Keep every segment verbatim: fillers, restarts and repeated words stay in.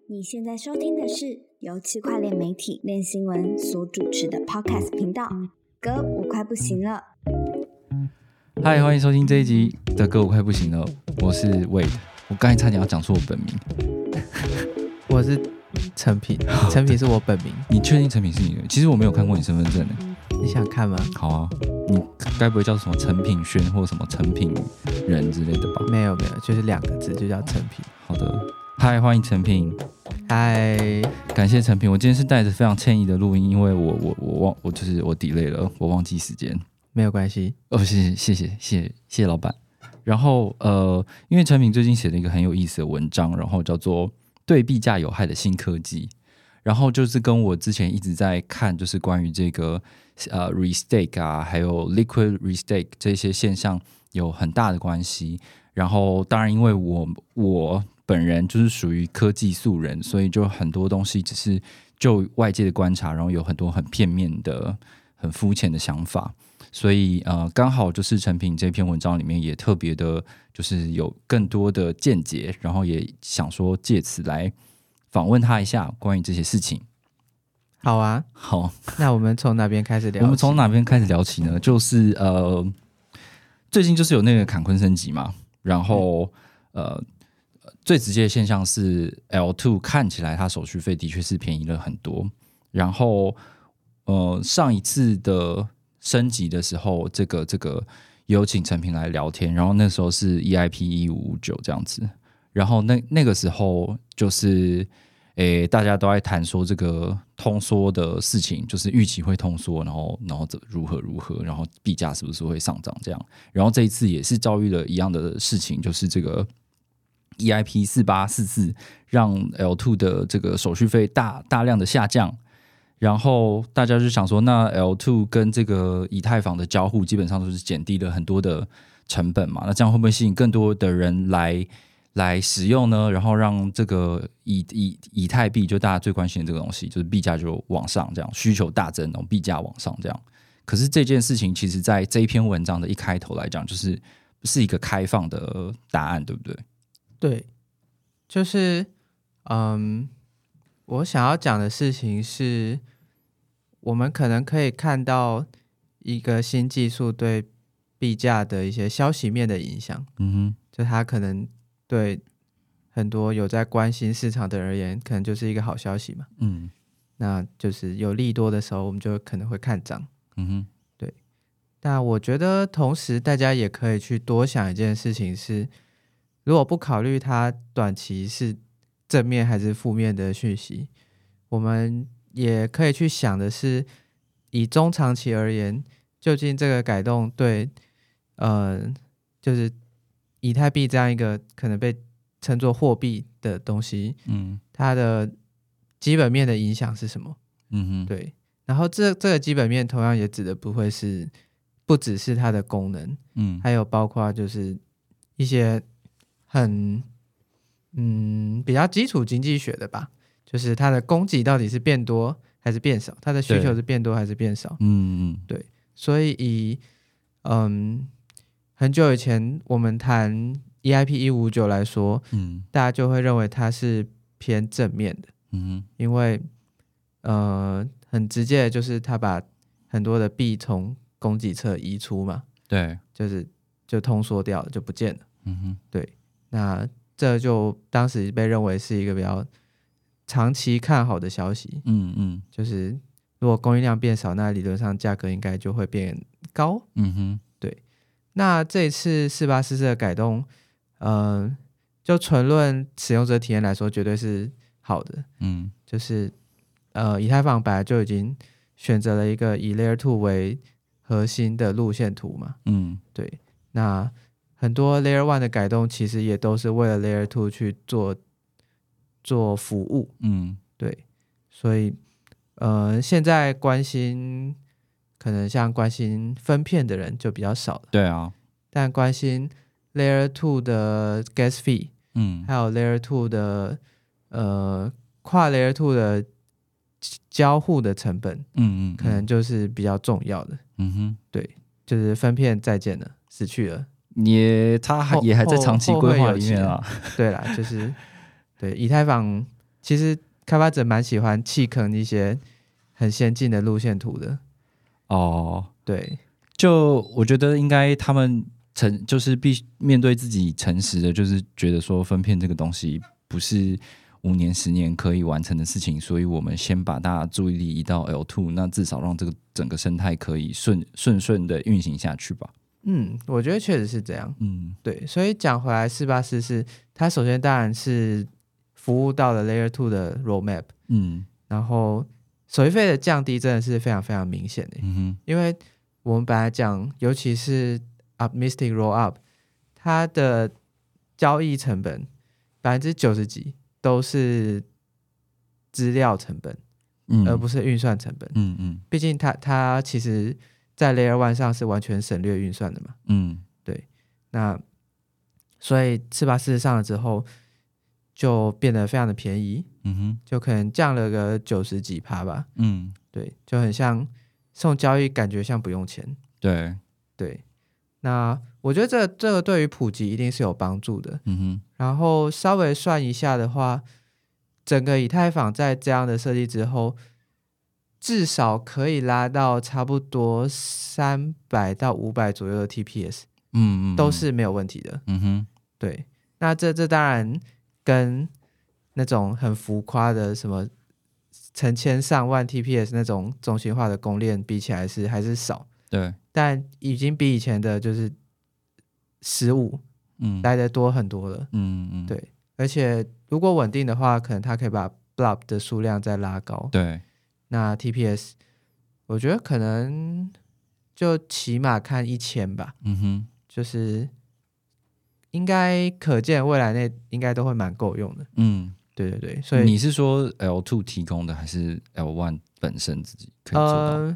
你现在收听的是由区块链媒体链新闻所主持的 Podcast 频道，哥我快不行了。 嗨，欢迎收听这一集的歌我快不行了，我是 Wade。我刚才差点要讲出我本名， 我是陈品，陈品是我本名。 你确定陈品是你的？其实我没有看过你身份证呢。 你想看吗？ 好啊，你该不会叫什么陈品轩或什么陈品人之类的吧？ 没有没有，就是两个字，就叫陈品。 好的，嗨，欢迎陈品。 嗨， 感谢陈品。我今天是带着非常歉意的录音，因为我我我忘我就是我 delay 了，我忘记时间。 没有关系。 哦，谢谢谢谢谢谢谢谢老板。然后呃，因为陈品最近写了一个很有意思的文章，然后叫做对币价有害的新科技，然后就是跟我之前一直在看，就是关于这个呃 restake 啊，还有 liquid restake 这些现象有很大的关系。然后当然因为我我本人就是属于科技素人，所以就很多东西只是就外界的观察，然后有很多很片面的很肤浅的想法。所以呃，刚好就是陈品这篇文章里面也特别的，就是有更多的见解，然后也想说借此来访问他一下关于这些事情。 好啊， 好， 那我们从哪边开始聊起？ 我们从哪边开始聊起呢？就是呃，最近就是有那个坎昆升级嘛，然后、嗯、呃，最直接的现象是 L 二 看起来它手续费的确是便宜了很多，然后呃，上一次的升级的时候，这个这个有请陈品来聊天，然后那时候是 E I P 一五五九这样子，然后那那个时候就是诶大家都在谈说这个通缩的事情，就是预期会通缩，然后然后如何如何，然后币价是不是会上涨这样，然后这一次也是遭遇了一样的事情，就是这个 E I P 四八四四让 L 二 的这个手续费大大量的下降。然后大家就想说，那 L 二 跟这个以太坊的交互基本上都是减低了很多的成本嘛，那这样会不会吸引更多的人来来使用呢？然后让这个以以以太币就大家最关心的这个东西，就是币价就往上，这样需求大增，然后币价往上这样。可是这件事情其实在这一篇文章的一开头来讲，就是是一个开放的答案，对不对？ 对，就是嗯，我想要讲的事情是，我们可能可以看到一个新技术对币价的一些消息面的影响。 嗯哼， 就它可能对很多有在关心市场的人而言，可能就是一个好消息嘛。 嗯， 那就是有利多的时候，我们就可能会看涨。 嗯哼， 对。但我觉得同时大家也可以去多想一件事情是，如果不考虑它短期是正面还是负面的讯息，我们也可以去想的是，以中长期而言，究竟这个改动对呃，就是以太币这样一个可能被称作货币的东西， 嗯， 它的基本面的影响是什么？ 嗯哼， 对。然后这这个基本面同样也指的不会是不只是它的功能， 嗯， 还有包括就是一些很嗯比较基础经济学的吧，就是它的供给到底是变多还是变少，它的需求是变多还是变少。 嗯嗯， 对。所以以嗯很久以前我们谈 E I P 一五五九来说， 嗯， 大家就会认为它是偏正面的。 嗯哼， 因为呃很直接的就是它把很多的币从供给侧移出嘛， 对， 就是就通缩掉了，就不见了。 嗯哼， 对，那这就当时被认为是一个比较长期看好的消息。 嗯嗯， 就是如果供应量变少，那理论上价格应该就会变高。 嗯哼， 对。那这一次四八四四的改动，呃，就纯论使用者体验来说，绝对是好的。 嗯， 就是呃，以太坊本来就已经选择了一个以 Layer 二 为核心的路线图嘛。 嗯， 对。那很多 Layer 一的改动其实也都是为了 Layer 二去做做服务。 嗯， 对。所以呃，现在关心可能像关心分片的人就比较少了。 对啊， 但关心 Layer 二 的 Gas Fee， 嗯， 还有 Layer 二的呃跨 Layer 二的交互的成本， 嗯嗯， 可能就是比较重要的。 嗯哼， 对，就是分片再见了，死去了， 也他还也还在长期规划里面啊。 对啦，就是对以太坊其实开发者蛮喜欢弃坑一些很先进的路线图的。 哦， 对， 就我觉得应该他们诚就是必面对自己诚实的，就是觉得说分片这个东西不是五年十年可以完成的事情，所以我们先把大家注意力移到 L 二， 那至少让这个整个生态可以顺顺顺的运行下去吧。 嗯，我觉得确实是这样。 嗯， 对，所以讲回来，四八四是它首先当然是服务到了 Layer 二的 roadmap， 嗯， 然后手续费的降低真的是非常非常明显的。 嗯哼， 因为我们本来讲，尤其是 Optimistic Rollup， 它的交易成本百分之九十几都是资料成本， 嗯， 而不是运算成本。 嗯嗯， 毕竟它它其实在 Layer 一上是完全省略运算的嘛。 嗯， 对，那所以四八四上了之后，就变得非常的便宜， 嗯哼， 就可能降了个九十几趴吧。 嗯， 对，就很像送交易，感觉像不用钱。 对， 对，那我觉得这个这个对于普及一定是有帮助的。 嗯哼， 然后稍微算一下的话，整个以太坊在这样的设计之后，至少可以拉到差不多三百到五百左右的 T P S， 嗯嗯， 都是没有问题的。 嗯哼， 对，那这这当然跟那种很浮夸的什么成千上万 T P S 那种中心化的公链比起来是还是少， 对， 但已经比以前的就是十五嗯， 来的多很多了。 嗯嗯， 对，而且如果稳定的话，可能它可以把 blob 的数量再拉高。 对， 那 T P S 我觉得可能就起码看一千吧， 嗯哼， 就是应该可见未来内应该都会蛮够用的。 嗯， 对对对，所以你是说 L 二 提供的，还是 L 一 本身自己可以做到？ 呃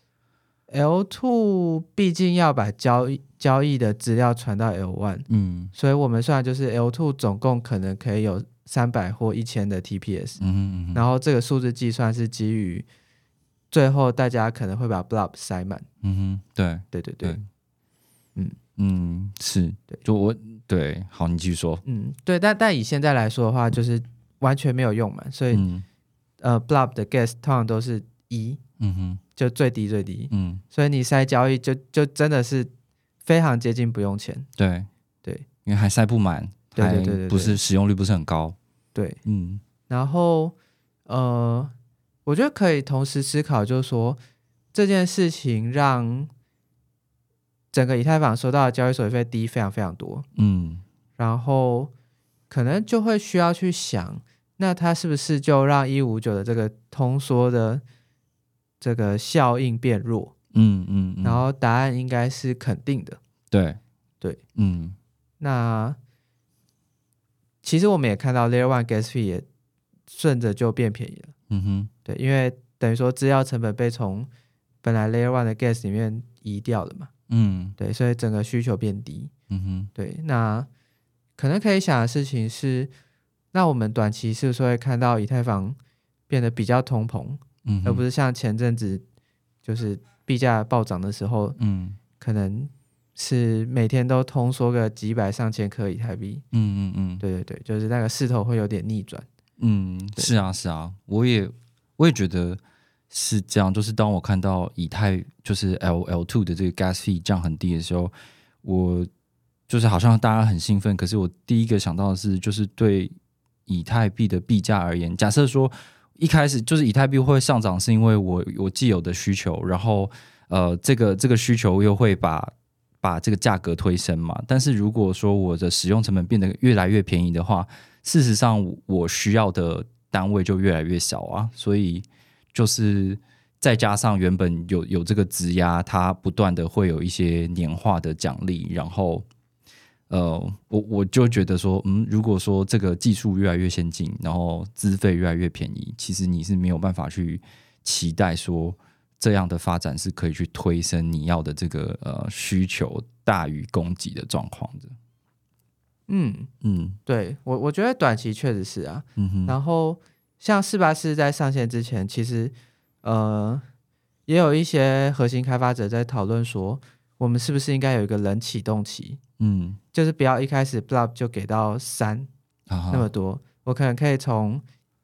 L 二 毕竟要把交易交易的资料传到 L 一， 嗯所以我们算就是 L 二 总共可能可以有三百或一千的 T P S， 嗯哼嗯哼， 然后这个数字计算是基于最后大家可能会把 blob 塞满。 嗯哼，对对对对， 对， 嗯嗯，是， 对就我对，好，你继续说。 嗯，对，但但以现在来说的话，就是完全没有用满，所以、 嗯呃 blob 的 gas 通常都是一， 嗯哼， 就最低最低， 嗯， 所以你塞交易就就真的是非常接近不用钱。 对对因为还塞不满， 对对对对对还不是使用率不是很高。 对， 嗯然后呃，我觉得可以同时思考，就是说这件事情让整个以太坊收到的交易手续费低非常非常多， 嗯然后可能就会需要去想，那它是不是就让一五九的这个通缩的这个效应变弱？ 嗯嗯，嗯然后答案应该是肯定的。 对对， 嗯那其实我们也看到 Layer One Gas Fee 也顺着就变便宜了。 嗯哼， 对，因为等于说资料成本被从本来 Layer One 的 Gas 里面移掉了嘛。 嗯对，所以整个需求变低。 嗯哼， 对，那可能可以想的事情是，那我们短期是不是会看到以太坊变得比较通膨， 嗯哼， 而不是像前阵子就是币价暴涨的时候， 嗯可能是每天都通缩个几百上千颗以太币。 嗯嗯嗯， 对对对，就是那个势头会有点逆转。 嗯，是啊是啊，我也我也觉得是这样。就是当我看到以太就是 L L 二 的这个 gas fee 降很低的时候，我就是好像大家很兴奋，可是我第一个想到的是，就是对以太币的币价而言，假设说一开始就是以太币会上涨，是因为我我既有的需求，然后呃这个这个需求又会把把这个价格推升嘛。但是如果说我的使用成本变得越来越便宜的话，事实上我需要的单位就越来越小啊，所以就是再加上原本有有这个质押，它不断的会有一些年化的奖励，然后呃，我我就觉得说，嗯，如果说这个技术越来越先进，然后资费越来越便宜，其实你是没有办法去期待说这样的发展是可以去推升你要的这个呃需求大于供给的状况的。 嗯嗯对，我我觉得短期确实是啊。 嗯哼， 然后像四八四在上线之前，其实呃也有一些核心开发者在讨论说，我们是不是应该有一个冷启动期， 嗯， 就是不要一开始 blob 就给到三啊哈那么多，我可能可以从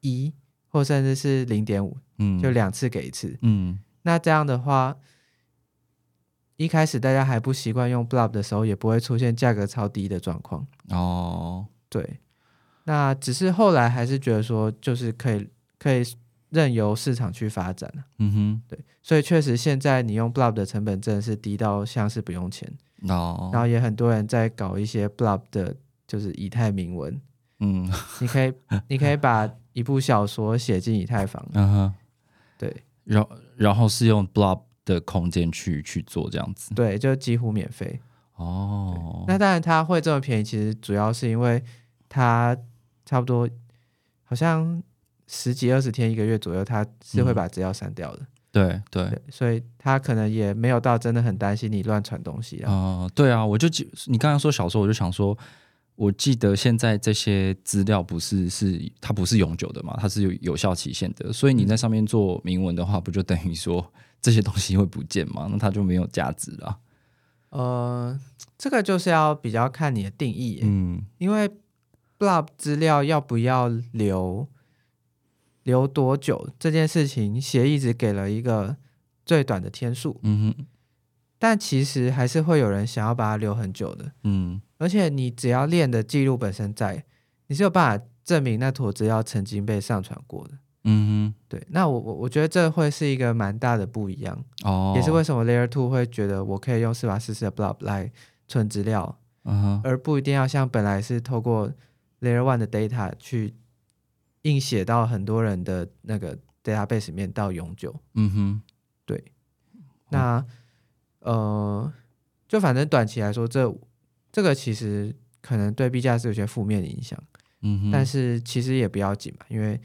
一，或甚至是 零点五， 嗯， 就两次给一次。 嗯， 那这样的话，一开始大家还不习惯用 blob 的时候，也不会出现价格超低的状况。 哦， 对，那只是后来还是觉得说，就是可以可以任由市场去发展。 嗯哼， 对，所以确实现在你用 blob 的成本真的是低到像是不用钱。 哦， 然后也很多人在搞一些 blob 的，就是以太铭文。 嗯， 你可以你可以把一部小说写进以太坊。 嗯哼， 对， 然然后是用 blob 的空间去去做这样子。 对，就几乎免费。 哦， 那当然它会这么便宜，其实主要是因为它差不多好像十几二十天一个月左右，它是会把资料删掉的。嗯， 对对， 对，所以他可能也没有到真的很担心你乱传东西啊。 呃，对啊，我就记你刚刚说小说，我就想说，我记得现在这些资料不是是它不是永久的嘛，它是有有效期限的，所以你在上面做铭文的话，不就等于说这些东西会不见吗？那它就没有价值了。 呃，这个就是要比较看你的定义耶。 嗯， 因为 blob 资料要不要留留多久这件事情，协议只给了一个最短的天数。 嗯哼， 但其实还是会有人想要把它留很久的。 嗯， 而且你只要链的记录本身在，你是有办法证明那坨资料曾经被上传过的。 嗯哼， 对，那我我我觉得这会是一个蛮大的不一样。 哦， 也是为什么 Layer 二会觉得我可以用四百四十的 blob 来存资料， 嗯哼， 而不一定要像本来是透过 Layer 一的 data 去硬写到很多人的那个 database 里面到永久。 嗯哼， 对，那呃，就反正短期来说，这这个其实可能对币价是有些负面的影响。 嗯哼， 但是其实也不要紧嘛，因为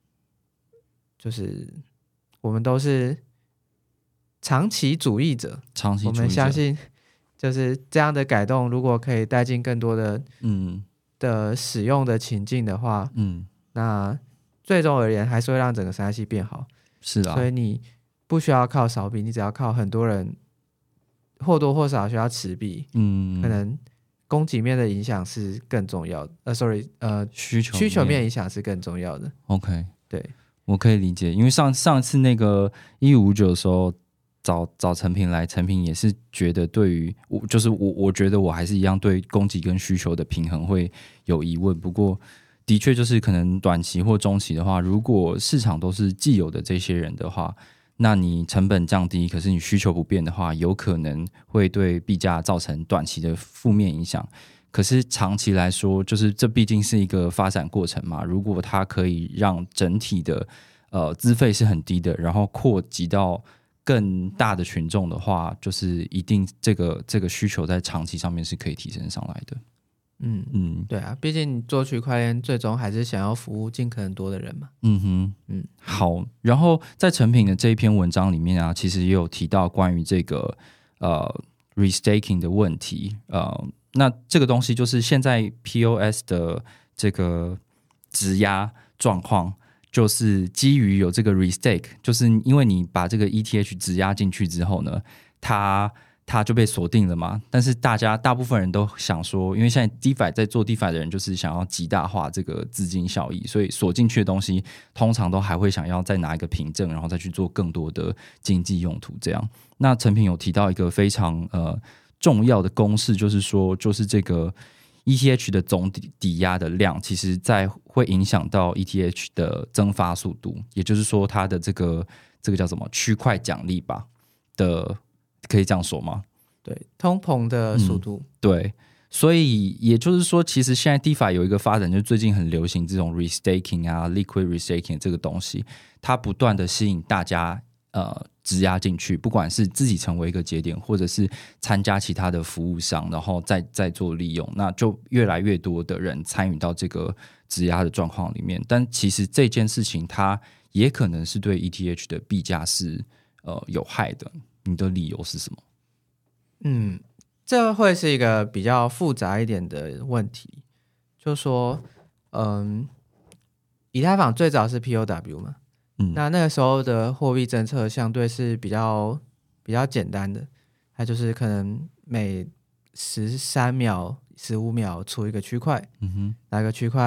就是我们都是长期主义者， 长期主义者， 我们相信就是这样的改动，如果可以带进更多的嗯的使用的情境的话， 嗯， 那最终而言还是会让整个生态系变好。 是啊， 所以你不需要靠少币，你只要靠很多人或多或少需要持币， 嗯， 可能供给面的影响是更重要的。呃，sorry， 呃， 需求需求面影响是更重要的。 OK， 对， 我可以理解，因为上上次那个一五五九的时候找找陈平来，陈平也是觉得对于我就是我我觉得我还是一样对供给跟需求的平衡会有疑问，不过的确就是可能短期或中期的话，如果市场都是既有的这些人的话，那你成本降低，可是你需求不变的话，有可能会对币价造成短期的负面影响。可是长期来说，就是这毕竟是一个发展过程嘛。如果它可以让整体的呃资费是很低的，然后扩及到更大的群众的话，就是一定这个这个需求在长期上面是可以提升上来的。 嗯嗯， 对啊，毕竟你做区块链最终还是想要服务尽可能多的人嘛。 嗯哼， 嗯， 好。然后在成品的这一篇文章里面啊，其实也有提到关于这个呃 restaking 的问题。呃，那这个东西就是现在 P O S 的这个质押状况，就是基于有这个 restake， 就是因为你把这个 E T H 质押进去之后呢，它它就被锁定了嘛。但是大家大部分人都想说，因为现在 DeFi 在做 DeFi 的人就是想要极大化这个资金效益，所以锁进去的东西通常都还会想要再拿一个凭证，然后再去做更多的经济用途这样。那陈平有提到一个非常呃重要的公式，就是说就是这个 E T H 的总抵押的量，其实在会影响到 E T H 的增发速度，也就是说它的这个这个叫什么区块奖励吧的，可以这样说吗？ 对，通膨的速度、 嗯、对，所以也就是说，其实现在 DeFi 有一个发展，就是最近很流行这种 restaking 啊 liquid restaking 这个东西，它不断的吸引大家呃质押进去，不管是自己成为一个节点，或者是参加其他的服务商，然后再再做利用，那就越来越多的人参与到这个质押的状况里面。但其实这件事情它也可能是对 E T H 的币价是呃有害的，你的理由是什么？ 嗯，这会是一个比较复杂一点的问题，就说嗯，以太坊最早是 P O W 嘛， 嗯， 那那个时候的货币政策相对是比较比较简单的，它就是可能每十三秒、十五秒出一个区块， 嗯哼， 哪个区块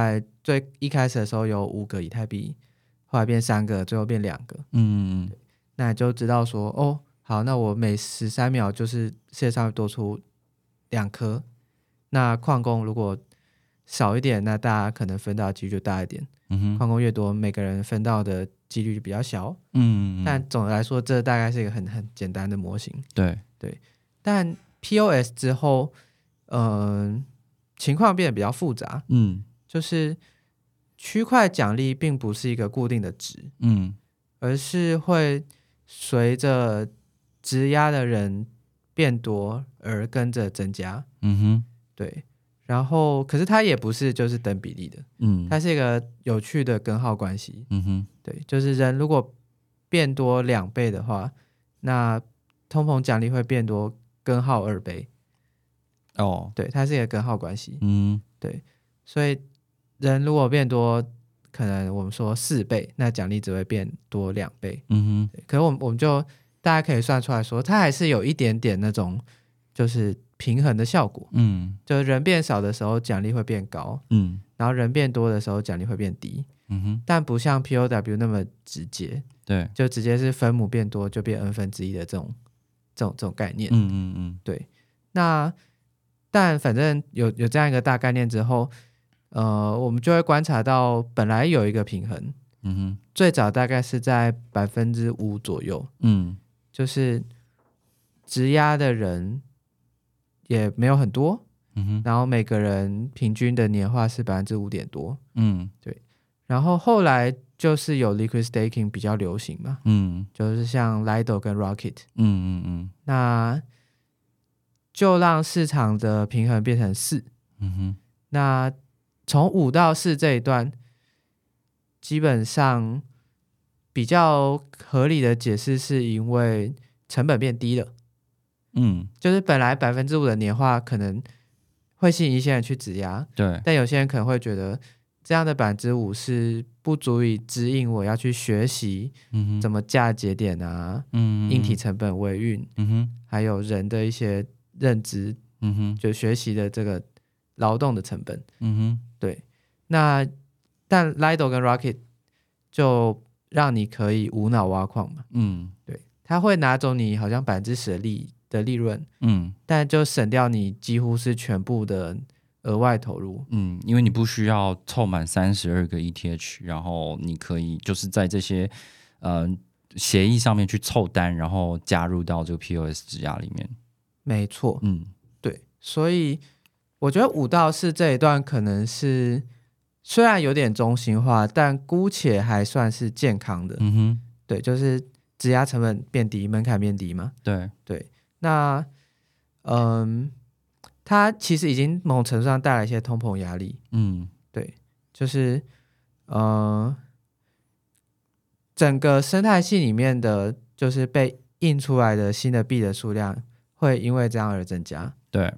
最一开始的时候有五个以太币，后来变三个，最后变两个。 嗯， 那你就知道说，哦，好，那我每十三秒就是世界上会多出两颗。那矿工如果少一点，那大家可能分到的几率就大一点。 嗯哼， 矿工越多，每个人分到的几率就比较小。 嗯， 但总的来说，这大概是一个很很简单的模型。 对对，但 P O S 之后，嗯、呃，情况变得比较复杂。 嗯， 就是区块奖励并不是一个固定的值， 嗯， 而是会随着质押的人变多而跟着增加。 嗯哼， 对，然后可是它也不是就是等比例的， 嗯， 它是一个有趣的根号关系。 嗯哼， 对，就是人如果变多两倍的话，那通膨奖励会变多根号二倍。 哦， 对，它是一个根号关系。 嗯， 对，所以人如果变多，可能我们说四倍，那奖励只会变多两倍。 嗯哼， 可是我们我们就大家可以算出来说，它还是有一点点那种就是平衡的效果。 嗯， 就人变少的时候奖励会变高， 嗯， 然后人变多的时候奖励会变低， 嗯哼， 但不像 P O W 那么直接， 对， 就直接是分母变多就变 n 分之一的这种这种这种概念。 嗯嗯嗯， 对，那但反正有有这样一个大概念之后，呃，我们就会观察到本来有一个平衡， 嗯哼， 最早大概是在百分之五左右， 嗯， 就是质押的人也没有很多， 嗯哼， 然后每个人平均的年化是百分之五点多， 嗯， 然后后来就是有 liquid staking 比较流行嘛， 嗯， 就是像 Lido 跟 Rocket， 嗯嗯嗯， 那就让市场的平衡变成四。 嗯哼， 那从五到四这一段，基本上比较合理的解释是因为成本变低了。 嗯， 就是本来百分之五的年化可能会吸引一些人去质押， 对， 但有些人可能会觉得这样的百分之五是不足以指引我要去学习嗯哼， 怎么架节点啊、 嗯， 硬体成本、维运， 嗯哼， 还有人的一些认知， 嗯哼， 就学习的这个劳动的成本。 嗯哼， 对，那但 Lido 跟 Rocket 就让你可以无脑挖矿嘛， 嗯， 对，他会拿走你好像百分之十的利的利润， 嗯但就省掉你几乎是全部的额外投入。 嗯，因为你不需要凑满三十二个 E T H， 然后你可以就是在这些呃协议上面去凑单，然后加入到这个 P O S 质押里面。 没错， 嗯对，所以我觉得五到四这一段可能是虽然有点中心化，但姑且还算是健康的。 嗯哼， 对，就是质押成本变低，门槛变低嘛。 对， 对，那嗯，它其实已经某种程度上带来一些通膨压力。 嗯对，就是呃，整个生态系里面的，就是被印出来的新的币的数量会因为这样而增加。 对，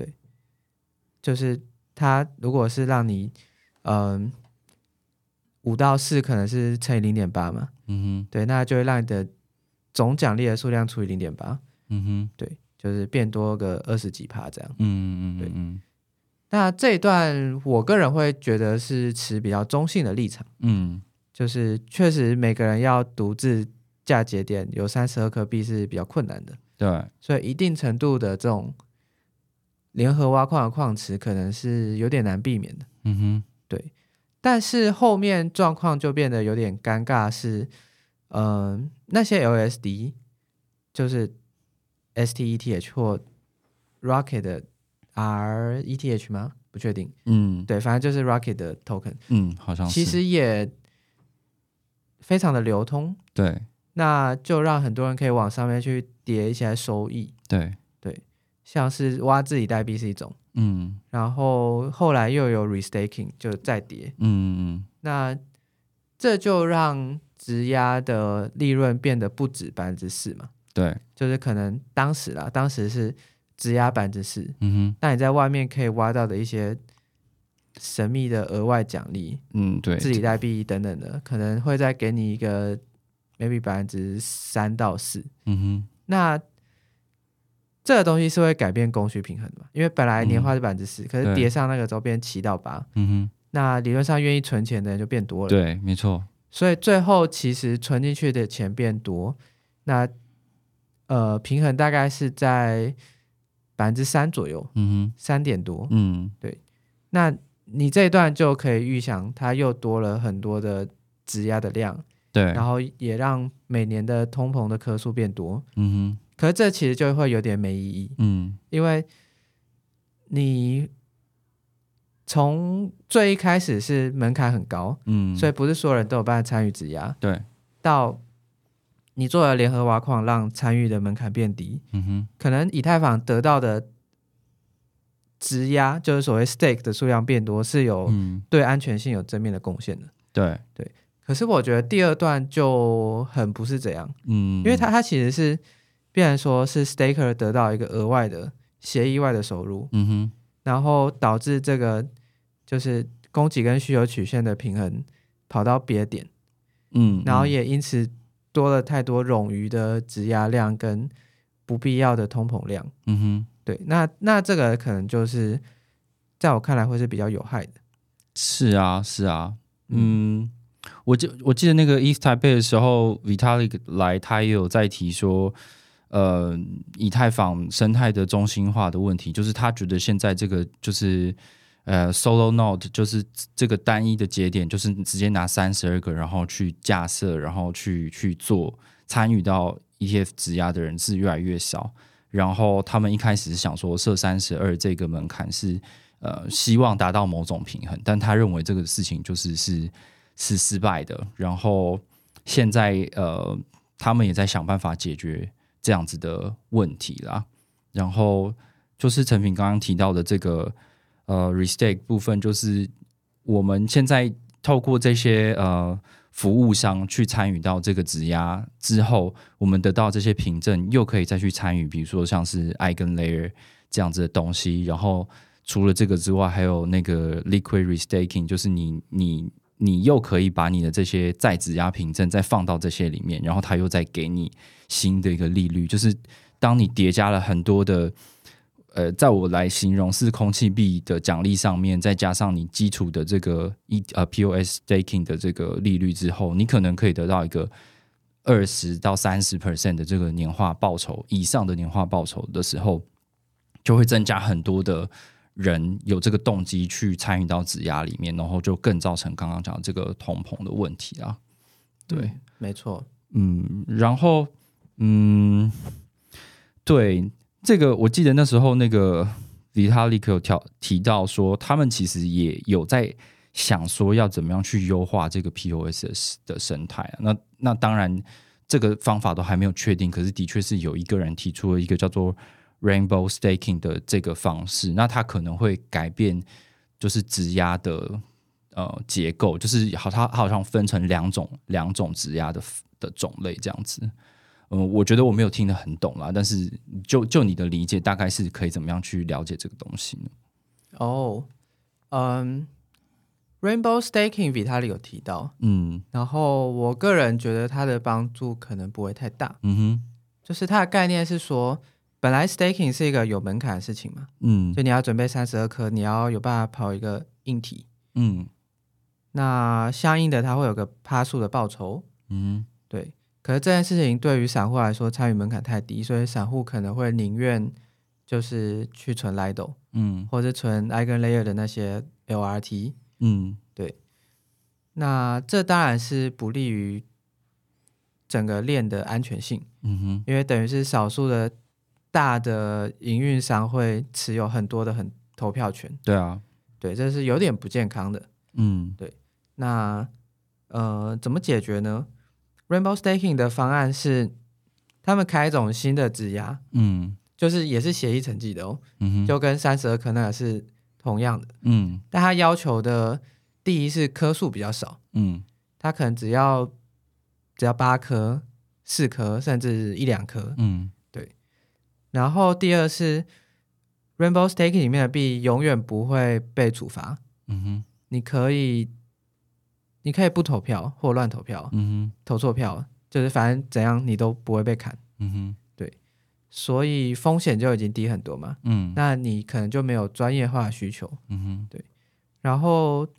就是它如果是让你嗯五到四可能是乘以零点八嘛， 嗯哼， 对，那就会让你的总奖励的数量除以零点八， 嗯哼， 对，就是变多个二十几趴这样。 嗯嗯对嗯那这一段我个人会觉得是持比较中性的立场， 嗯就是确实每个人要独自架节点有三十二颗币是比较困难的， 对， 所以一定程度的这种联合挖矿的矿池可能是有点难避免的。 嗯哼， 对，但是后面状况就变得有点尴尬是，嗯、呃，那些 L S D 就是 S T E T H 或 Rocket 的 R E T H 吗？不确定。 嗯对，反正就是 Rocket 的 token， 嗯，好像是， 其实也非常的流通， 对那就让很多人可以往上面去叠一些收益， 对， 像是挖自己代币是一种， 嗯然后后来又有 restaking 就再叠， 嗯嗯那这就让质押的利润变得不止百分之四嘛， 对， 就是可能当时啦，当时是质押百分之四， 嗯哼， 那你在外面可以挖到的一些神秘的额外奖励， 嗯对， 自己代币等等的，可能会再给你一个 maybe 百分之三到四， 嗯哼， 那这个东西是会改变供需平衡的嘛？因为本来年化是百分之四，可是对叠上那个之后变七到八， 嗯哼， 那理论上愿意存钱的人就变多了。 对，没错。 所以最后其实存进去的钱变多，那呃平衡大概是在百分之三左右， 嗯哼， 三点多。 嗯， 对。那你这一段就可以预想，它又多了很多的质押的量， 对， 然后也让每年的通膨的颗数变多。 嗯哼， 可是这其实就会有点没意义， 嗯， 因为你从最一开始是门槛很高， 嗯， 所以不是所有人都有办法参与质押， 对， 到你做了联合挖矿让参与的门槛变低， 嗯哼， 可能以太坊得到的质押就是所谓 stake 的数量变多，是有嗯， 对安全性有正面的贡献的。 对， 对。可是我觉得第二段就很不是这样， 嗯， 因为它它其实是变成说是 staker 得到一个额外的协议外的收入， 嗯哼， 然后导致这个就是供给跟需求曲线的平衡跑到别点， 嗯， 然后也因此多了太多冗余的质押量跟不必要的通膨量。 嗯哼， 对，那那这个可能就是在我看来会是比较有害的。 是啊，是啊，嗯，我记我记得那个 E T H 台北的时候 ，Vitalik 来，他也有在提说，呃，以太坊生态的中心化的问题，就是他觉得现在这个就是呃 solo node， 就是这个单一的节点，就是直接拿三十二个，然后去架设，然后去去做参与到 E T F 质押的人是越来越少。然后他们一开始是想说设三十二这个门槛是呃希望达到某种平衡，但他认为这个事情就是是是失败的。然后现在呃他们也在想办法解决这样子的问题啦。然后就是陈平刚刚提到的这个呃 restake 部分，就是我们现在透过这些呃服务商去参与到这个质押之后，我们得到这些凭证，又可以再去参与，比如说像是 EigenLayer 这样子的东西。然后除了这个之外，还有那个 Liquid Restaking， 就是你你你又可以把你的这些再质押凭证再放到这些里面，然后它又再给你新的一个利率，就是当你叠加了很多的。呃，在我来形容是空气币的奖励上面，再加上你基础的这个呃 P O S staking 的这个利率之后，你可能可以得到一个二十到三十 percent 的这个年化报酬以上的年化报酬的时候，就会增加很多的人有这个动机去参与到质押里面，然后就更造成刚刚讲的这个通膨的问题啦。对， 嗯、没错， 嗯，然后嗯，对。这个我记得那时候那个 Vitalik 有提到说，他们其实也有在想说要怎么样去优化这个 P O S 的生态。那那当然这个方法都还没有确定，可是的确是有一个人提出了一个叫做 Rainbow Staking 的这个方式。那它可能会改变就是质押的呃结构，就是好它好像分成两种两种质押的的种类这样子。嗯，我觉得我没有听得很懂啦，但是就就你的理解，大概是可以怎么样去了解这个东西呢？ 哦，嗯 ，Rainbow Staking Vitalik有提到， 嗯， 然后我个人觉得它的帮助可能不会太大。 嗯哼， 就是它的概念是说，本来 Staking 是一个有门槛的事情嘛， 嗯， 就你要准备三十二颗，你要有办法跑一个硬体， 嗯， 那相应的它会有个趴数的报酬， 嗯， 对。可是这件事情对于散户来说参与门槛太低，所以散户可能会宁愿就是去存 Lido， 嗯， 或者存 EigenLayer 的那些 L R T， 嗯， 对。那这当然是不利于整个链的安全性， 嗯哼， 因为等于是少数的大的营运商会持有很多的很投票权， 对啊， 对，这是有点不健康的。 嗯， 对。那呃，怎么解决呢？Rainbow Staking 的方案是他们开一种新的质押， 嗯， 就是也是协议成绩的哦， 嗯哼， 就跟三十二颗那个是同样的， 嗯， 但他要求的第一是颗数比较少， 嗯， 他可能只要只要八颗、四颗，甚至一两颗， 嗯， 对。然后第二是 Rainbow Staking 里面的币永远不会被处罚， 嗯哼， 你可以。你可以不投票或乱投票， 嗯哼， 投错票，就是反正怎样你都不会被砍， 嗯哼， 对，所以风险就已经低很多嘛， 嗯， 那你可能就没有专业化的需求， 嗯哼， 对。然后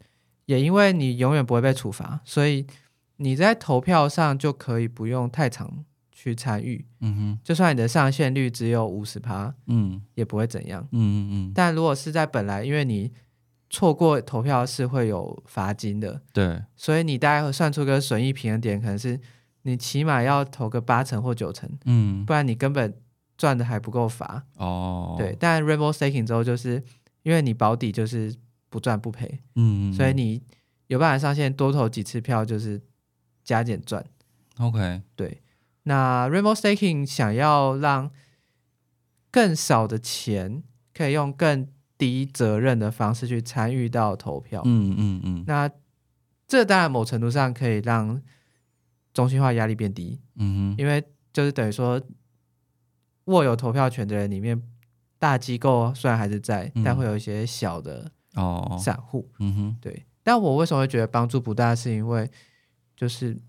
也因为你永远不会被处罚，所以你在投票上就可以不用太常去参与。 嗯哼， 就算你的上线率只有 百分之五十， 嗯也不会怎样。 嗯嗯嗯， 但如果是在本来因为你错过投票是会有罚金的， 对， 所以你大概会算出个损益平衡点，可能是你起码要投个八成或九成， 嗯不然你根本赚的还不够罚。 哦， 对，但 Rainbow Staking 之后就是因为你保底就是不赚不赔， 嗯， 所以你有办法上线多投几次票就是加减赚。 OK， 对，那 Rainbow Staking 想要让更少的钱可以用更低责任的方式去参与到投票， 嗯嗯嗯， 那这当然某程度上可以让中心化压力变低， 嗯哼， 因为就是等于说握有投票权的人里面，大机构虽然还是在， 嗯但会有一些小的哦， 散户。 嗯哼， 对，但我为什么会觉得帮助不大，是因为就是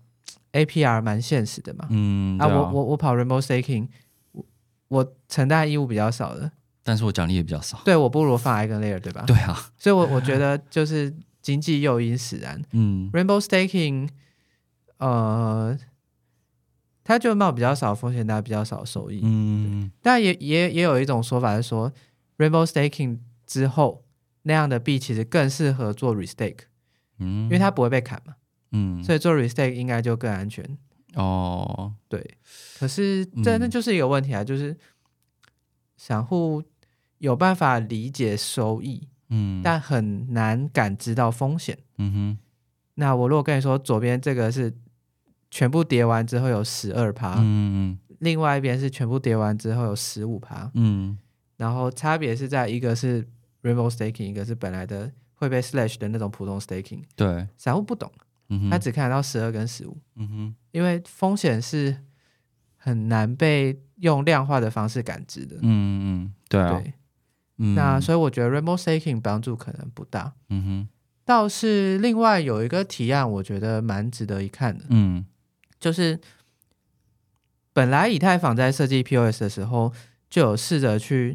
A P R 蛮现实的嘛。 嗯啊，我我我跑 Rainbow Staking， 我, 我承担义务比较少的， 但是我奖励也比较少。 对，我不如放 Eigenlayer， 对吧？ 对啊， 所以我我觉得就是经济诱因使然。 嗯 Rainbow Staking， 呃，它就冒比较少风险，但比较少收益。 嗯， 但也也也有一种说法是说 ，Rainbow Staking 之后那样的币其实更适合做 Restake， 嗯， 因为它不会被砍嘛， 嗯， 所以做 Restake 应该就更安全。 哦， 对，可是这那就是一个问题啊，就是散户有办法理解收益， 嗯， 但很难感知到风险。 嗯哼， 那我如果跟你说左边这个是全部跌完之后有 百分之十二， 嗯另外一边是全部跌完之后有 百分之十五， 嗯然后差别是在一个是 Rainbow Staking， 一个是本来的会被 slash 的那种普通 Staking， 对， 散户不懂， 嗯哼， 他只看得到十二跟十五， 嗯哼， 因为风险是很难被用量化的方式感知的。 嗯嗯，对啊， 对， 嗯， 那所以我觉得 Rainbow Staking 帮助可能不大。 嗯哼， 倒是另外有一个提案，我觉得蛮值得一看的， 嗯就是本来以太坊在设计 P O S 的时候，就有试着去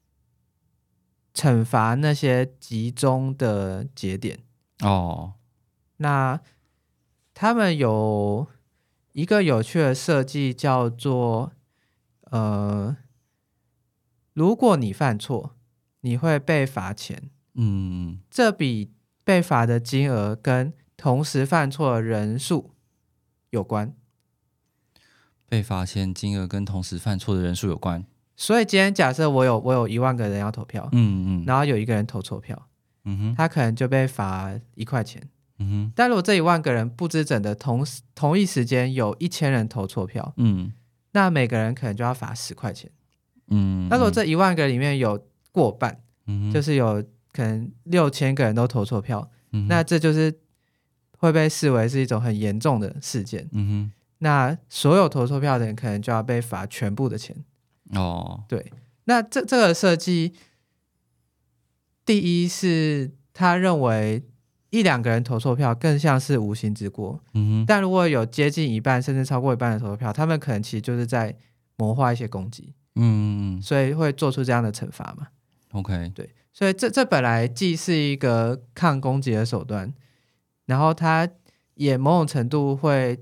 惩罚那些集中的节点。 哦， 那他们有一个有趣的设计叫做呃，如果你犯错，你会被罚钱， 嗯这笔被罚的金额跟同时犯错的人数有关。 被罚钱金额跟同时犯错的人数有关。 所以今天假设我有我有一万个人要投票， 嗯嗯， 然后有一个人投错票， 嗯哼， 他可能就被罚一块钱。 嗯哼， 但如果这一万个人不知整的同同一时间有一千人投错票， 嗯那每个人可能就要罚十块钱。 嗯， 那如果这一万个里面有过半， 嗯就是有可能六千个人都投错票， 嗯那这就是会被视为是一种很严重的事件。 嗯哼， 那所有投错票的人可能就要被罚全部的钱。 哦， 对，那这这个设计，第一是他认为一两个人投错票更像是无心之过， 嗯哼， 但如果有接近一半甚至超过一半的投错票，他们可能其实就是在谋划一些攻击， 嗯嗯所以会做出这样的惩罚嘛。 ，OK， 对，所以这这本来既是一个抗攻击的手段，然后它也某种程度会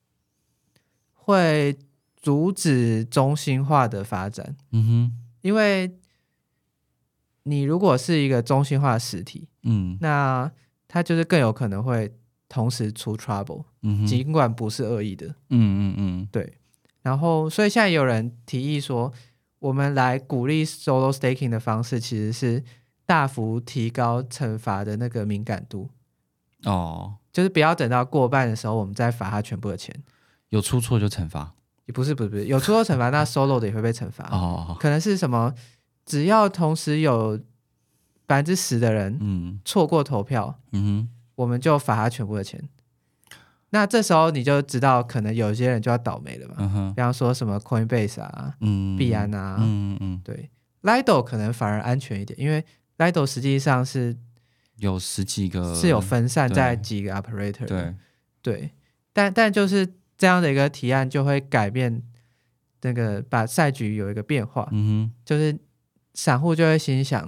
会阻止中心化的发展。 嗯哼， 因为你如果是一个中心化的实体， 嗯那它就是更有可能会同时出 trouble， 嗯哼， 尽管不是恶意的。 嗯嗯嗯， 对，然后所以现在有人提议说，我们来鼓励 solo staking 的方式其实是大幅提高惩罚的那个敏感度， 哦， 就是不要等到过半的时候我们再罚他全部的钱。 有出错就惩罚。 也不是不是不是，有出错惩罚，那 solo 的也会被惩罚。 哦， 可能是什么，只要同时有百分之十的人嗯错过投票， 嗯哼， 我们就罚他全部的钱。那这时候你就知道，可能有些人就要倒霉了嘛。 嗯哼， 比方说什么 Coinbase 啊、 嗯， 币安啊， 嗯嗯， 对 ，Lido 可能反而安全一点，因为 Lido 实际上是有十几个是有分散对在几个 operator 的。 对， 对，但但就是这样的一个提案就会改变那个把赛局有一个变化， 嗯就是散户就会心想，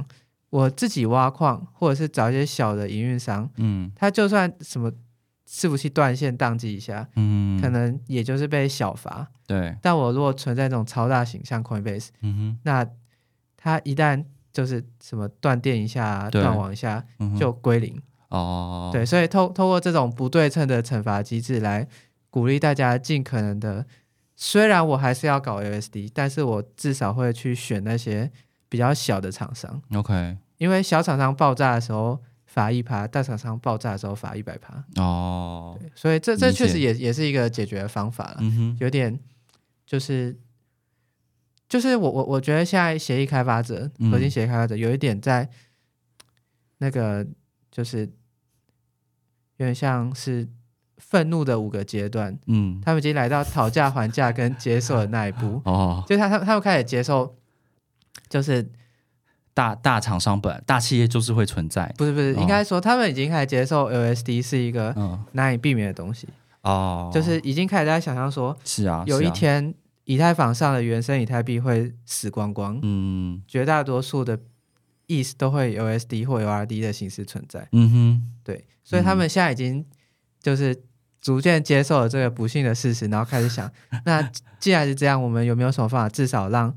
我自己挖矿，或者是找一些小的营运商， 嗯， 他就算什么伺服器断线宕机一下， 嗯， 可能也就是被小罚。 对， 但我如果存在这种超大型，像 Coinbase， 嗯哼， 那它一旦就是什么断电一下、 对断网一下， 嗯哼就归零。 哦， 对，所以透透过这种不对称的惩罚机制来鼓励大家尽可能的，虽然我还是要搞 L S D， 但是我至少会去选那些比较小的厂商。 OK， 因为小厂商爆炸的时候罚一趴，大厂商爆炸的时候罚一百趴。 哦， 所以这这理解确实也也是一个解决的方法了。 嗯哼， 有点就是就是我我我觉得现在协议开发者、 嗯核心协议开发者有一点在那个就是有点像是愤怒的五个阶段， 嗯， 他们已经来到讨价还价跟接受的那一步。 哦， 就他他他们开始接受，就是大大厂商本来大企业就是会存在， 不是不是、 哦应该说他们已经开始接受 L S D 是一个嗯， 难以避免的东西。 哦， 就是已经开始在想象说， 是啊， 有一是啊， 天以太坊上的原生以太币会死光光， 嗯绝大多数的 E T H 都会 L S D 或 L R D 的形式存在。 嗯哼， 对，所以他们现在已经就是逐渐接受了这个不幸的事实，然后开始想，那既然是这样，我们有没有什么方法至少让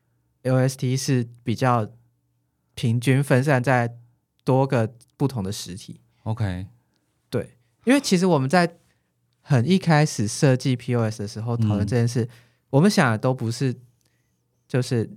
L S D 是比较平均分散在多个不同的实体？ OK， 对，因为其实我们在很一开始设计 P O S 的时候讨论这件事，嗯、我们想的都不是就是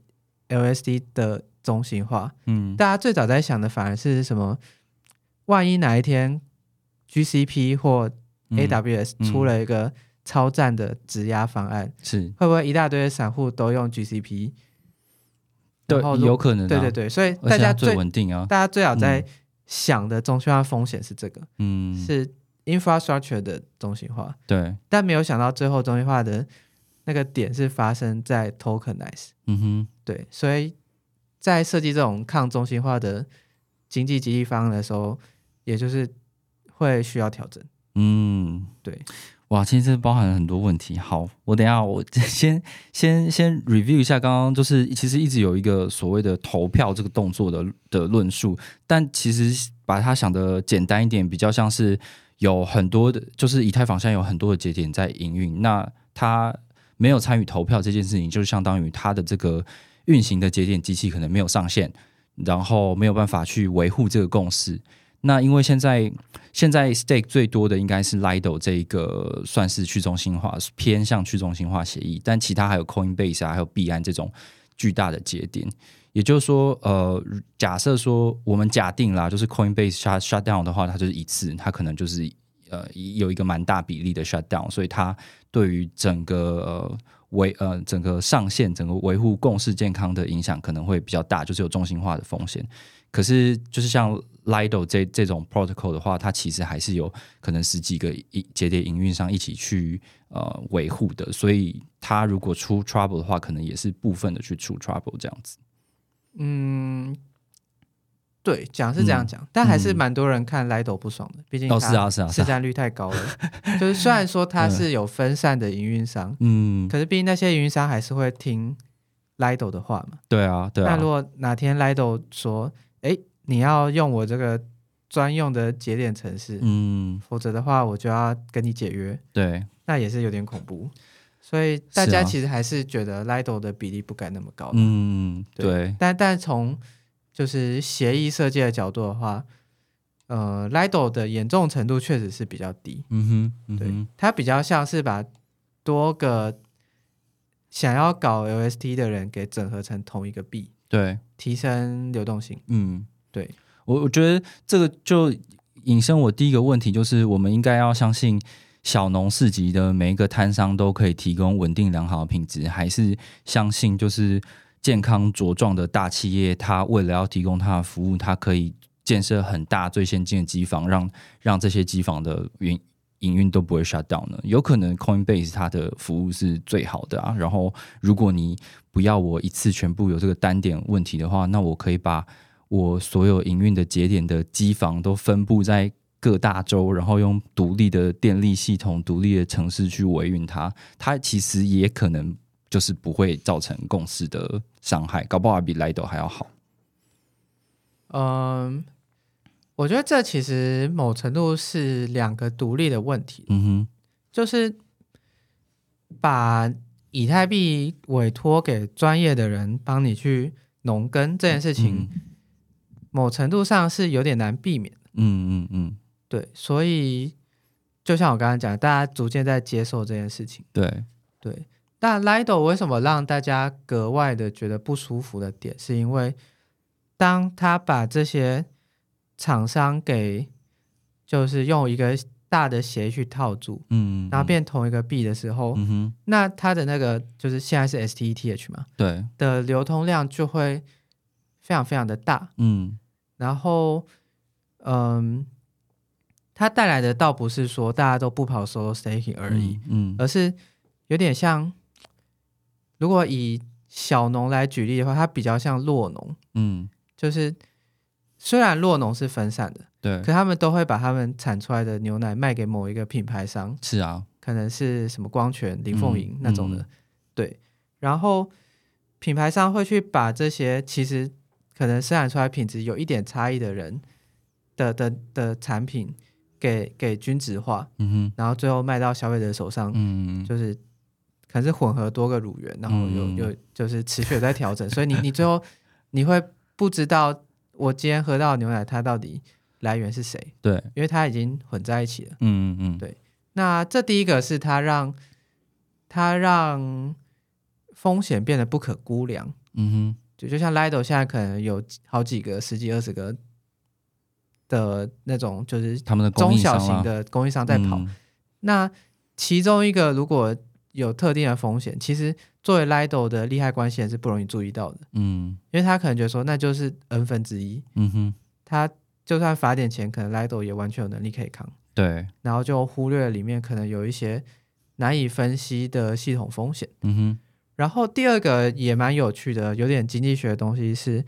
L S D 的中心化，嗯，大家最早在想的反而是什么？万一哪一天 G C P 或 A W S 出了一个超赞的质押方案，是、嗯、会不会一大堆的散户都用 G C P？ 对，有可能、啊。 对对对，所以大家最最稳定啊， 大家最早在想的中心化风险是这个，嗯，是 infrastructure 的中心化， 对， 但没有想到最后中心化的那个点是发生在 tokenize， 嗯哼，对，所以在设计这种抗中心化的经济激励方案的时候，也就是会需要调整。嗯，对， 哇，其实这包含了很多问题。好，我等一下我先先先 review 一下刚刚就是其实一直有一个所谓的投票这个动作的的论述，但其实把它想的简单一点，比较像是有很多的，就是以太坊现在有很多的节点在营运，那它没有参与投票这件事情，就相当于它的这个运行的节点机器可能没有上线，然后没有办法去维护这个共识。那因为现在现在 stake 最多的应该是 Lido 这一个算是去中心化偏向去中心化协议，但其他还有 Coinbase 啊，还有币安这种巨大的节点。也就是说，呃，假设说我们假定啦，就是 Coinbase shut shut down 的话，它就是一次，它可能就是呃有一个蛮大比例的 shut down， 所以它对于整个呃维呃整个上线、整个维护共识健康的影响可能会比较大，就是有中心化的风险。可是就是像 Lido 这这种 protocol 的话，它其实还是有可能十几个节点营运商一起去呃维护的，所以它如果出 trouble 的话，可能也是部分的去出 trouble 这样子。 嗯，对，讲是这样讲、嗯，但还是蛮多人看 Lido 不爽的，毕竟它市占率太高了。哦是啊是啊是啊、就是虽然说它是有分散的营运商，嗯，可是毕竟那些营运商还是会听 Lido 的话嘛。 对啊，对啊。 那如果哪天 Lido 说，哎，你要用我这个专用的节点程式，嗯，否则的话我就要跟你解约， 对， 那也是有点恐怖。所以大家其实还是觉得 Lido 的比例不该那么高， 嗯，对。对但但从就是协议设计的角度的话，呃 ，Lido 的严重程度确实是比较低。嗯哼，嗯哼对，它比较像是把多个想要搞 L S D 的人给整合成同一个币， 对， 提升流动性。嗯，对， 我我觉得这个就引申我第一个问题，就是我们应该要相信小农市集的每一个摊商都可以提供稳定良好的品质，还是相信就是健康茁壮的大企业，它为了要提供它的服务，它可以建设很大最先进的机房，让让这些机房的营营运都不会 shut down 呢？有可能 Coinbase 它的服务是最好的啊，然后如果你不要我一次全部有这个单点问题的话，那我可以把我所有营运的节点的机房都分布在各大洲，然后用独立的电力系统、独立的程式去维运它，它其实也可能就是不会造成共识的伤害，搞不好比 Lido 还要好。 嗯，我觉得这其实某程度是两个独立的问题。 嗯哼， 就是把以太币委托给专业的人帮你去农耕这件事情， 嗯某程度上是有点难避免的。 嗯嗯嗯， 对，所以就像我刚刚讲，大家逐渐在接受这件事情。 对， 对，但 Lido 为什么让大家格外的觉得不舒服的点，是因为当他把这些厂商给就是用一个大的协议去套住， 嗯， 然后变同一个币的时候， 嗯哼， 那它的那个就是现在是 S T E T H 嘛， 对， 的流通量就会非常非常的大， 嗯然后嗯，它带来的倒不是说大家都不跑 solo staking 而已， 嗯， 而是有点像，如果以小农来举例的话，它比较像酪农， 嗯， 就是虽然酪农是分散的， 对， 可他们都会把他们产出来的牛奶卖给某一个品牌商， 是啊， 可能是什么光泉、林凤营、 嗯那种的， 嗯对。然后品牌商会去把这些其实可能生产出来品质有一点差异的人的的的产品给给均质化， 嗯哼， 然后最后卖到消费者手上， 嗯， 就是可能是混合多个乳源，然后有、 嗯有就是持续有在调整，所以你你最后你会不知道我今天喝到的牛奶它到底来源是谁， 对， 因为它已经混在一起了。 嗯嗯， 对那这第一个是它让它让风险变得不可估量， 嗯哼， 就就像 Lido 现在可能有好几个十几二十个的那种就是他们的供中应商啊小型的供应商在跑， 嗯那其中一个如果有特定的风险，其实作为 Lido 的利害关系人是不容易注意到的， 嗯因为他可能觉得说那就是 n 分之一， 嗯哼， 他就算罚点钱，可能 Lido 也完全有能力可以扛， 对， 然后就忽略了里面可能有一些难以分析的系统风险。 嗯哼， 然后第二个也蛮有趣的，有点经济学的东西是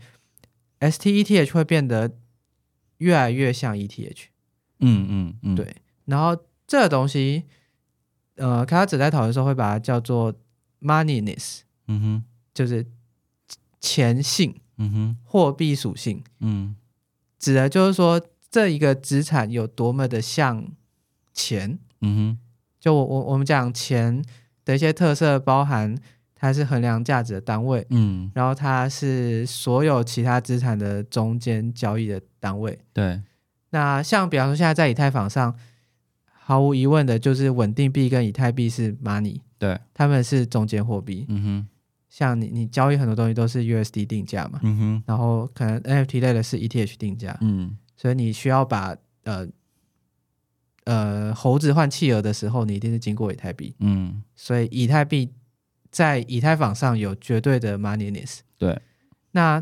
S T E T H 会变得越来越像 E T H， 嗯嗯嗯， 对，然后这个东西，呃，开发者在讨论的时候会把它叫做 moneyness， 嗯哼， 就是钱性、 嗯哼， 货币属性， 嗯指的就是说这一个资产有多么的像钱。 嗯哼， 就我我我们讲钱的一些特色，包含它是衡量价值的单位， 嗯， 然后它是所有其他资产的中间交易的单位。 对， 那像比方说现在在以太坊上，毫无疑问的就是稳定币跟以太币是 money， 对， 他们是中间货币。 嗯哼， 像你你交易很多东西都是 U S D 定价嘛， 嗯哼， 然后可能 N F T 类的是 E T H 定价， 嗯所以你需要把呃呃猴子换企鹅的时候，你一定是经过以太币， 嗯， 所以以太币在以太坊上有绝对的 moneyness。 对， 那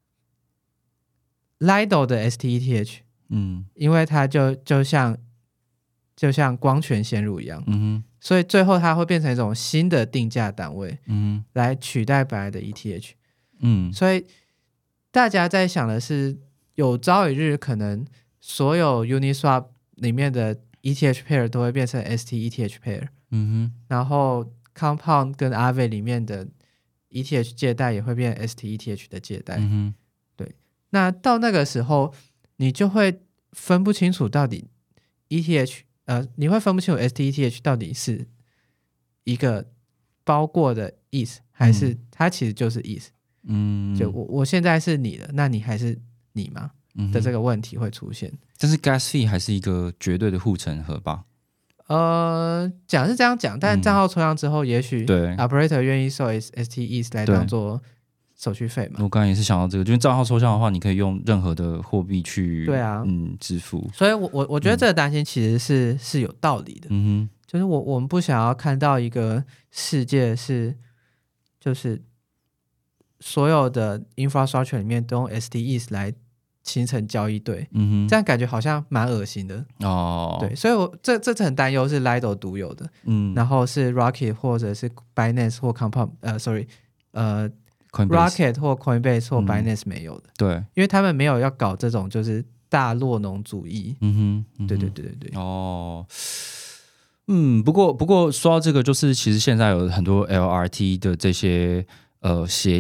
Lido 的 S T E T H， 嗯因为它就就像就像光权线路一样， 嗯哼， 所以最后它会变成一种新的定价单位嗯来取代本来的 E T H。 嗯， 所以大家在想的是，有朝一日可能所有 Uniswap 里面的 E T H pair 都会变成 S T E T H pair， 嗯哼， 然后 Compound 跟 Aave 里面的 E T H 借贷也会变 S T E T H 的借贷。 嗯哼， 那到那个时候，你就会分不清楚到底 E T H 呃，你会分不清楚 S T E T H 到底是一个包过的意思，还是它其实就是意思。 嗯， 就我我现在是你的，那你还是你吗？的这个， 个问题会出现。 但是 gas fee 还是一个绝对的护城河吧？ 呃，讲是这样讲，但嗯账号抽样之后，也许对， operator 愿意收 S T E 来对当做手续费嘛？ 我刚刚也是想到这个，就是账号抽象的话，你可以用任何的货币去， 对啊嗯，支付。 所以我我我觉得这个担心其实是、是有道理的， 嗯哼， 就是我我们不想要看到一个世界是就是所有的 infrastructure 里面都用 S T E 来形成交易对， 嗯哼， 这样感觉好像蛮恶心的。 哦， 对，，所以我这这层担忧是 Lido 独有的， 嗯， 然后是 Rocket 或者是 Binance 或 Compound 呃，sorry 呃 Coinbase Rocket 或 Coinbase 或嗯 Binance 没有的， 对， 因为他们没有要搞这种就是大落农主义。 嗯哼，嗯哼对对对对对， 哦，嗯，不过不过说到这个，就是其实现在有很多 L R T 的这些呃协议，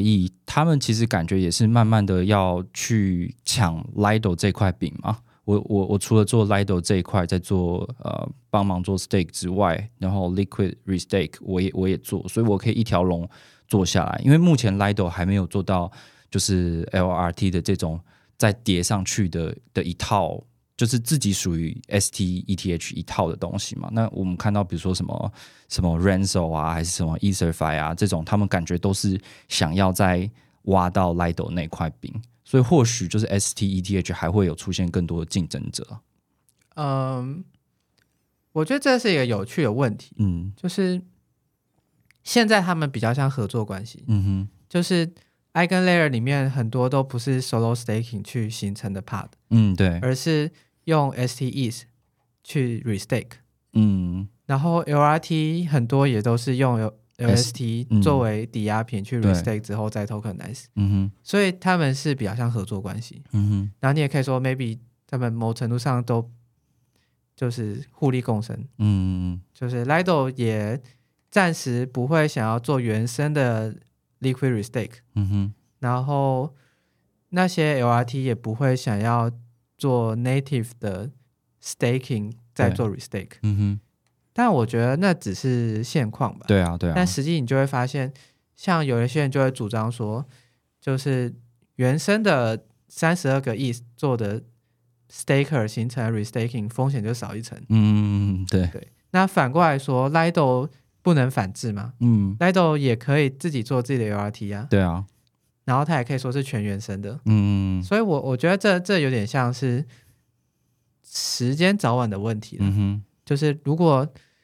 他们其实感觉也是慢慢的要去抢 Lido 这块饼嘛。我我我除了做 Lido 这一块，在做呃帮忙做 stake 之外，然后 Liquid Restake 我也我也做，所以我可以一条龙做下来。因为目前 Lido 还没有做到就是 L R T 的这种再叠上去的的一套，就是自己属于 S T E T H 一套的东西嘛。那我们看到比如说什么什么 Renzo 啊，还是什么 Etherfi 啊这种，他们感觉都是想要再挖到 Lido 那块饼。所以或许就是 S T E T H 还会有出现更多的竞争者。 嗯，我觉得这是一个有趣的问题。 嗯， 就是现在他们比较像合作关系。 嗯哼， 就是 EigenLayer 里面很多都不是 Solo Staking 去形成的 Pod， 嗯，对， 而是用 S T E T H 去 Restake。 嗯， 然后 L R T 很多也都是用 L S T 作为抵押品去 Restake 之后再 Tokenize。 嗯哼， 所以他们是比较像合作关系。 嗯哼， 然后你也可以说 maybe 他们某程度上都就是互利共生。 嗯， 就是 Lido 也暂时不会想要做原生的 Liquid Restake。 嗯哼， 然后那些 L R T 也不会想要做 native 的 staking 再做 Restake。 嗯哼， 但我觉得那只是现况吧。 对啊，对啊。 但实际你就会发现，像有一些人就会主张说，就是原生的三十二个 E T H 做的 staker 形成 restaking 风险就少一层。 嗯，对对。那反过来说 Lido 不能反制吗？ 嗯 Lido 也可以自己做自己的 L R T 啊。 对啊。 然后它也可以说是全原生的。 嗯， 所以我我觉得这这有点像是时间早晚的问题了。 嗯哼， 就是如果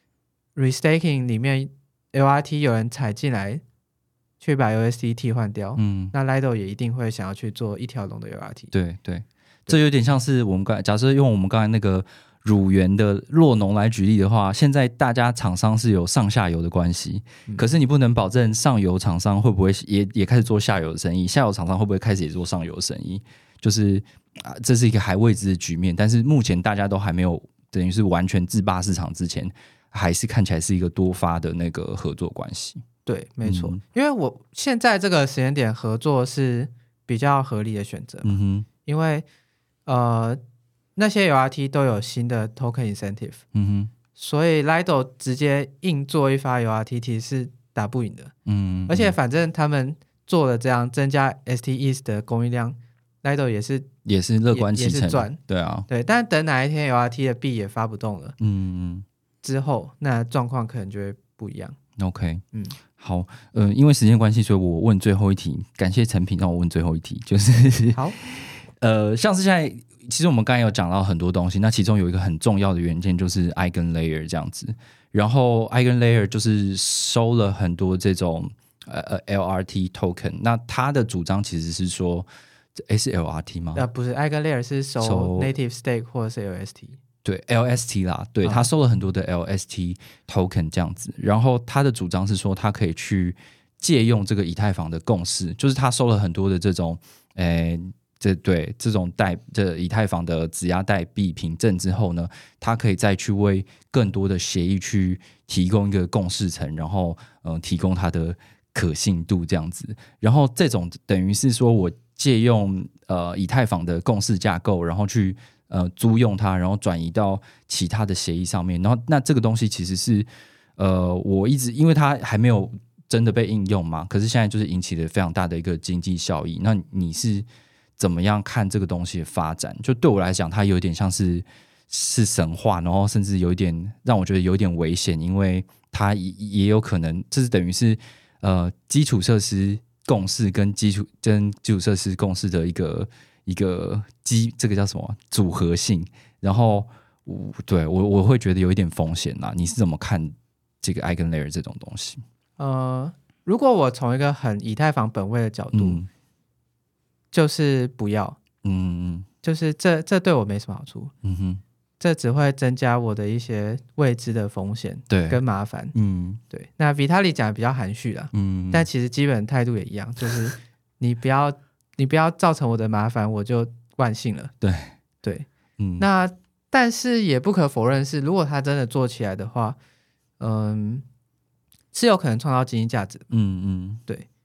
restaking 里面 L R T 有人踩进来去把 U S D 替换掉， 嗯， 那 Lido 也一定会想要去做一条龙的 L R T。 对对，这有点像是我们刚假设用我们刚才那个乳源的酪农来举例的话，现在大家厂商是有上下游的关系、嗯、可是你不能保证上游厂商会不会 也, 也开始做下游的生意，下游厂商会不会开始也做上游的生意，就是、啊、这是一个还未知的局面。但是目前大家都还没有等于是完全自霸市场之前，还是看起来是一个多发的那个合作关系。 对，没错、 嗯、 因为我现在这个时间点合作是比较合理的选择、 嗯哼， 因为呃那些 L R T 都有新的 token incentive。 嗯哼， 所以 Lido 直接硬做一发 L R T 其实是打不赢的。 嗯， 而且反正他们做了这样增加 S T E T H 的供应量， Lido 也是也是乐观其成， 也是赚。 对啊， 对，但等哪一天 L R T 的币也发不动了， 嗯， 之后那状况可能就会不一样。 OK， 嗯， 好，呃，因为时间关系，所以我问最后一题，感谢陈品让我问最后一题，就是好， 呃，像是现在其实我们刚才有讲到很多东西，那其中有一个很重要的元件就是 EigenLayer 这样子，然后 EigenLayer 就是收了很多这种呃 L R T token， 那他的主张其实是说，诶，是 L R T 吗？ 呃，不是 EigenLayer 是收 native stake 或者是 L S T。 对 L S T 啦，对、嗯、他收了很多的 L S T token 这样子，然后他的主张是说他可以去借用这个以太坊的共识，就是他收了很多的这种诶这对这种代这以太坊的质押代币凭证之后呢，他可以再去为更多的协议去提供一个共识层，然后嗯、呃、提供它的可信度这样子，然后这种等于是说我借用呃以太坊的共识架构，然后去呃，租用它，然后转移到其他的协议上面，然后那这个东西其实是呃，我一直因为它还没有真的被应用嘛，可是现在就是引起了非常大的一个经济效益。那你是怎么样看这个东西的发展？就对我来讲，它有点像是是神话，然后甚至有一点让我觉得有点危险，因为它也有可能这是等于是呃基础设施共识跟基础跟基础设施共识的一个。一个基这个叫什么组合性，然后我对我我会觉得有一点风险啦。你是怎么看这个 EigenLayer 这种东西？ 呃，如果我从一个很以太坊本位的角度，嗯、就是不要，嗯，就是这这对我没什么好处，嗯哼，这只会增加我的一些未知的风险，对，跟麻烦，嗯，对。那 Vitalik 讲的比较含蓄啦，嗯，但其实基本态度也一样，就是你不要。你不要造成我的麻烦，我就万幸了。 对对，嗯，那但是也不可否认是，如果他真的做起来的话，嗯，是有可能创造经济价值的。嗯嗯，对。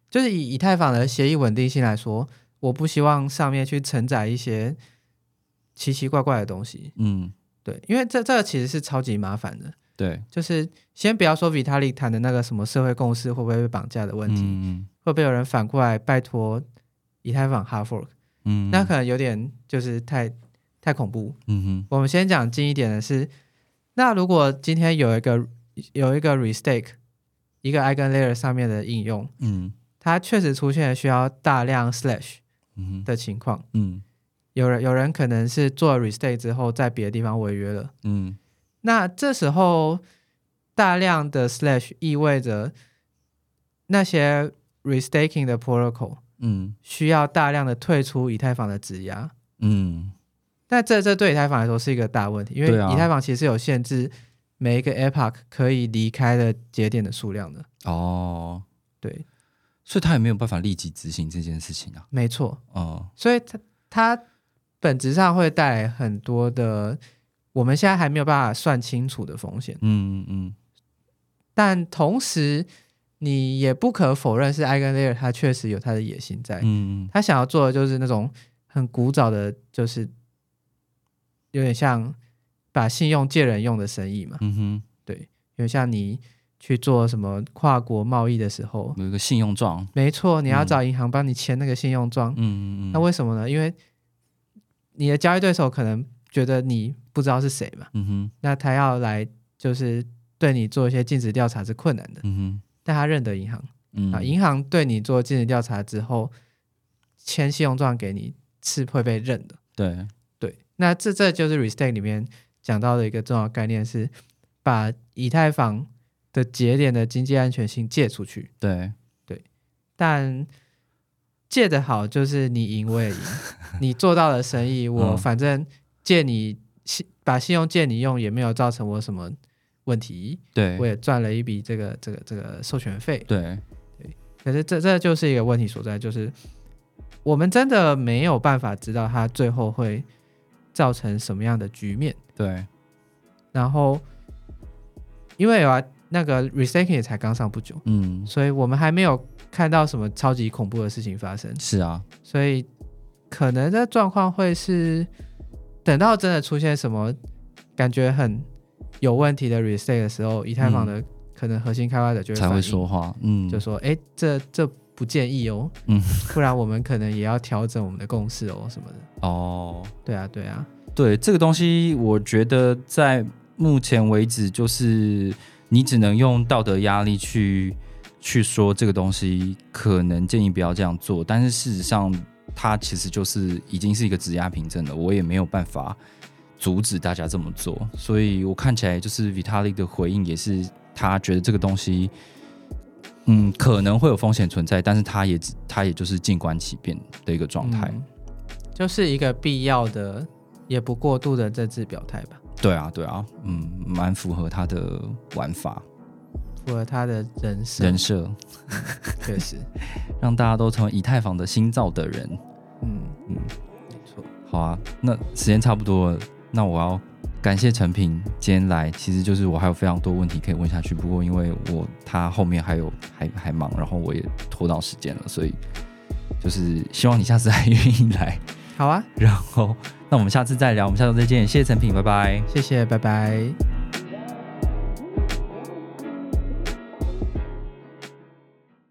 就是以以太坊的协议稳定性来说，我不希望上面去承载一些奇奇怪怪的东西。嗯，对，因为这这个其实是超级麻烦的。 对， 就是先不要说 Vitalik 谈的那个什么社会共识会不会被绑架的问题，嗯、会不会有人反过来拜托以太坊 hard fork？嗯，那可能有点就是太太恐怖。嗯哼，我们先讲近一点的是，那如果今天有一个有一个 restake 一个 eigenlayer 上面的应用，嗯，它确实出现需要大量 slash 的情况，嗯，有人有人可能是做了 restake 之后在别的地方违约了，嗯，那这时候大量的 slash 意味着那些 restaking 的 protocol。嗯，需要大量的退出以太坊的质押，嗯，但这这对以太坊来说是一个大问题，因为以太坊其实有限制每一个 epoch 可以离开的节点的数量的。哦，对， 所以他也没有办法立即执行这件事情啊。 没错，哦，所以它它本质上会带来很多的我们现在还没有办法算清楚的风险。嗯嗯，但同时你也不可否认是 EigenLayer 他确实有他的野心在，嗯，他想要做的就是那种很古早的，就是有点像把信用借人用的生意嘛，嗯哼，对，有点像你去做什么跨国贸易的时候有一个信用状， 没错，你要找银行帮你签那个信用状，嗯嗯，那为什么呢？因为你的交易对手可能觉得你不知道是谁嘛，嗯哼，那他要来就是对你做一些尽职调查是困难的，嗯哼。但他认得银行，嗯、啊，银行对你做尽职调查之后签信用状给你是会被认的。 对对，那这这就是 restake 里面讲到的一个重要概念，是把以太坊的节点的经济安全性借出去。 对对，但借得好就是你赢我也赢，你做到了生意，我反正借你把信用借你用也没有造成我什么问题， 对， 我也赚了一笔这个这个这个授权费， 对对，可是这这就是一个问题所在，就是我们真的没有办法知道它最后会造成什么样的局面， 对， 然后因为啊那个 restaking 也才刚上不久，嗯，所以我们还没有看到什么超级恐怖的事情发生， 是啊， 所以可能的状况会是等到真的出现什么感觉很有问题的 restake 的时候，以太坊的可能核心开发者就会才会说话，嗯， 就说哎，这这不建议哦，嗯，不然我们可能也要调整我们的共识哦什么的。哦，对啊，对啊， 对这个东西，我觉得在目前为止，就是你只能用道德压力去去说这个东西，可能建议不要这样做，但是事实上，它其实就是已经是一个质押凭证了，我也没有办法阻止大家这么做，所以我看起来就是 Vitalik 的回应也是他觉得这个东西嗯可能会有风险存在，但是他也他也就是静观其变的一个状态、嗯、 就是一个必要的也不过度的政治表态吧。 对啊对啊，嗯，蛮符合他的玩法， 符合他的人设人设确实让大家都成为以太坊的新造的人。嗯嗯，没错。 好啊，那时间差不多了，那我要感谢陈平今天来，其实就是我还有非常多问题可以问下去，不过因为我他后面还有还还忙，然后我也拖到时间了，所以就是希望你下次还愿意来。 好啊， 然后那我们下次再聊，我们下周再见，谢谢陈平，拜拜。 谢谢，拜拜。